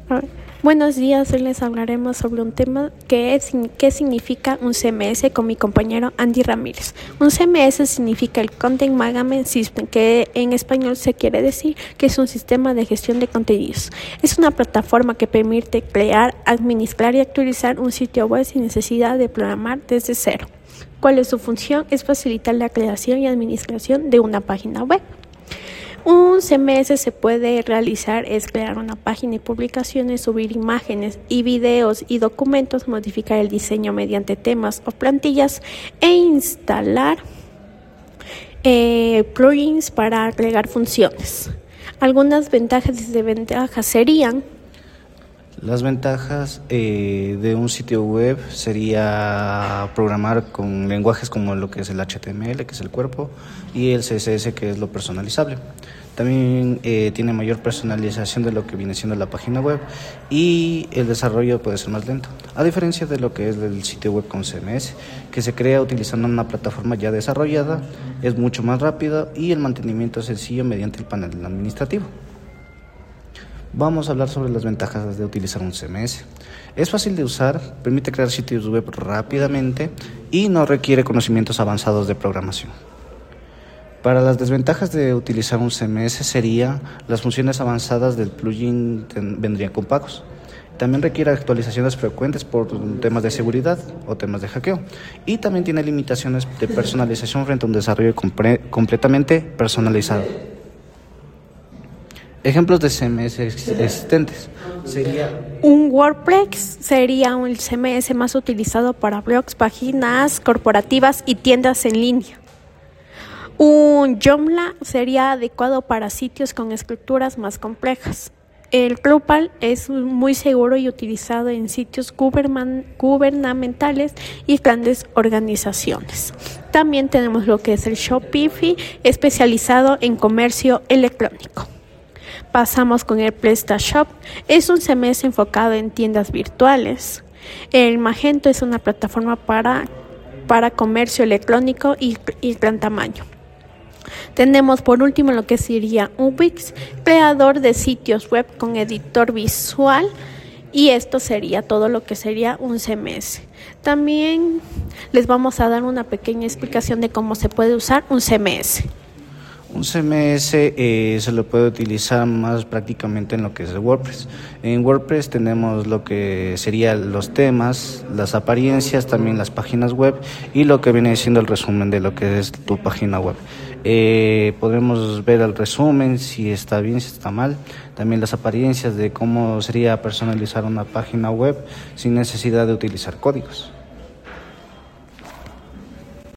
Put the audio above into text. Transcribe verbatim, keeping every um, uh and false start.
A ver, buenos días, hoy les hablaremos sobre un tema que es qué significa un C M S con mi compañero Andy Ramírez. Un C M S significa el Content Management System, que en español se quiere decir que es un sistema de gestión de contenidos. Es una plataforma que permite crear, administrar y actualizar un sitio web sin necesidad de programar desde cero. ¿Cuál es su función? Es facilitar la creación y administración de una página web. Un C M S se puede realizar es crear una página y publicaciones, subir imágenes y videos y documentos, modificar el diseño mediante temas o plantillas e instalar eh, plugins para agregar funciones. Algunas ventajas y desventajas serían: las ventajas eh, de un sitio web sería programar con lenguajes como lo que es el H T M L, que es el cuerpo, y el C S S, que es lo personalizable. También eh, tiene mayor personalización de lo que viene siendo la página web y el desarrollo puede ser más lento, a diferencia de lo que es el sitio web con C M S, que se crea utilizando una plataforma ya desarrollada, es mucho más rápido y el mantenimiento es sencillo mediante el panel administrativo. Vamos a hablar sobre las ventajas de utilizar un C M S. Es fácil de usar, permite crear sitios web rápidamente y no requiere conocimientos avanzados de programación. Para las desventajas de utilizar un C M S sería las funciones avanzadas del plugin ten, vendrían con pagos. También requiere actualizaciones frecuentes por temas de seguridad o temas de hackeo. Y también tiene limitaciones de personalización frente a un desarrollo compre, completamente personalizado. Ejemplos de C M S existentes sería: un WordPress sería el C M S más utilizado para blogs, páginas corporativas y tiendas en línea. Un Joomla sería adecuado para sitios con estructuras más complejas. El Drupal es muy seguro y utilizado en sitios gubernamentales y grandes organizaciones. También tenemos lo que es el Shopify, especializado en comercio electrónico. Pasamos con el PrestaShop. Es un C M S enfocado en tiendas virtuales. El Magento es una plataforma para, para comercio electrónico y, y gran tamaño. Tenemos por último lo que sería un Wix, creador de sitios web con editor visual, y esto sería todo lo que sería un C M S. También les vamos a dar una pequeña explicación de cómo se puede usar un C M S. Un C M S eh, se lo puede utilizar más prácticamente en lo que es el WordPress. En WordPress tenemos lo que serían los temas, las apariencias, también las páginas web y lo que viene siendo el resumen de lo que es tu página web. Eh, podemos ver el resumen, si está bien, si está mal. También las apariencias de cómo sería personalizar una página web sin necesidad de utilizar códigos.